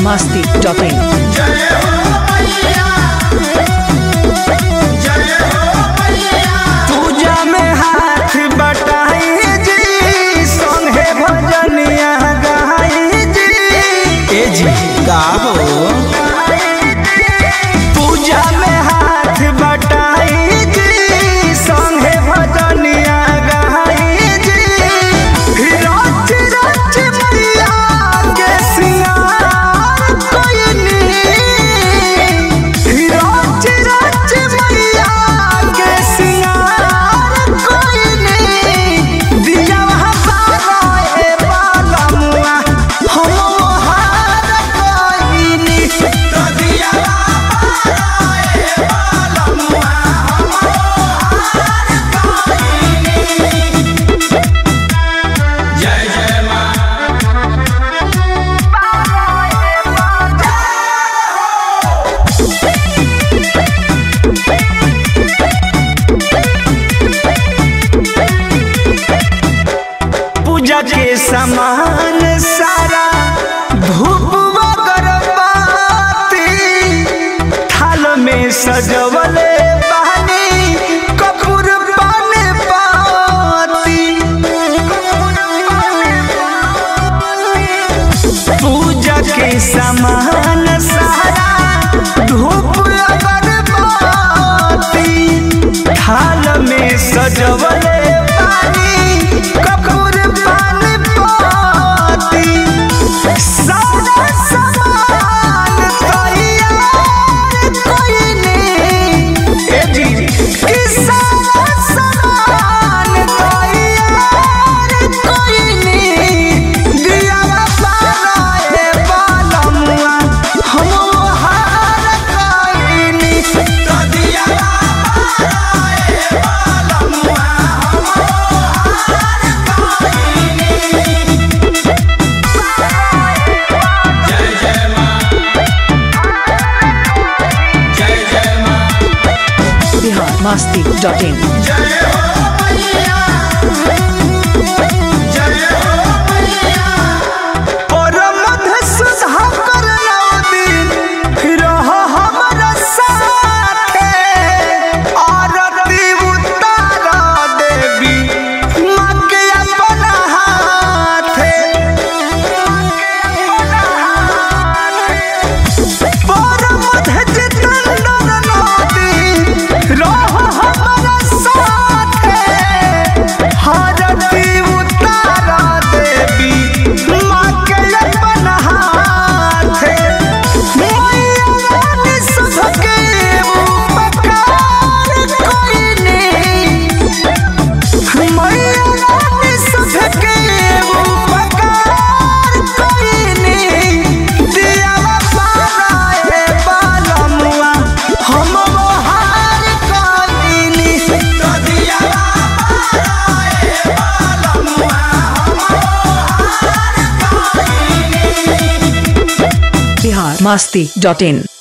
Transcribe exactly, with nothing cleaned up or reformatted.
masti dot in. पूजा में हाथ बटाई जी, संगे भजनिया गाई जी। ए जी गाओ पूजा में हाथ बटाई जी, संगे भजनिया गाई जी। रच रच मैया के सिंगार कोई नहीं, रच रच मैया के सिंगार कोई नहीं। दिया हमारा बालमुआ हम हार कोई नहीं, तो दिया हमारा बालमुआ हम हार कोई नहीं। जय जय माँ पूजा के सामान सारा धूप अगरबत्ती थाल में सजवले बानी कपूर पान पाती। पूजा के सामान सारा धूप अगरबत्ती थाल में सजवले बानी कपूर पान पाती। सारा सामान तैयार कोई नहीं, ए जी कि सारा सामान तैयार कोई नहीं। दिया बारा बालमुआ हम हार कोई नहीं, तो दिया बारा बालमुआ हम हार कोई नहीं। जय जय माँ जय जय माँ Bihar masti dot in. जय हो मैया जय हो मैया। और मध्य सुधा कर नौ दिन रह हमरा साथे, आरती उतारा देवी माँ के अपना हाथे। पर मध्य जितन नदी रह हमरा साथे, आरती उतारा देवी माँ के अपना हाथे। मैया रानी सबके उपकार कोई नहीं, मैया रानी सबके उपकार कोई नहीं। दिया बारा बालमुआ हम हार कोई नहीं, तो दिया बारा बालमुआ हम हार कोई नहीं। Bihar masti dot in.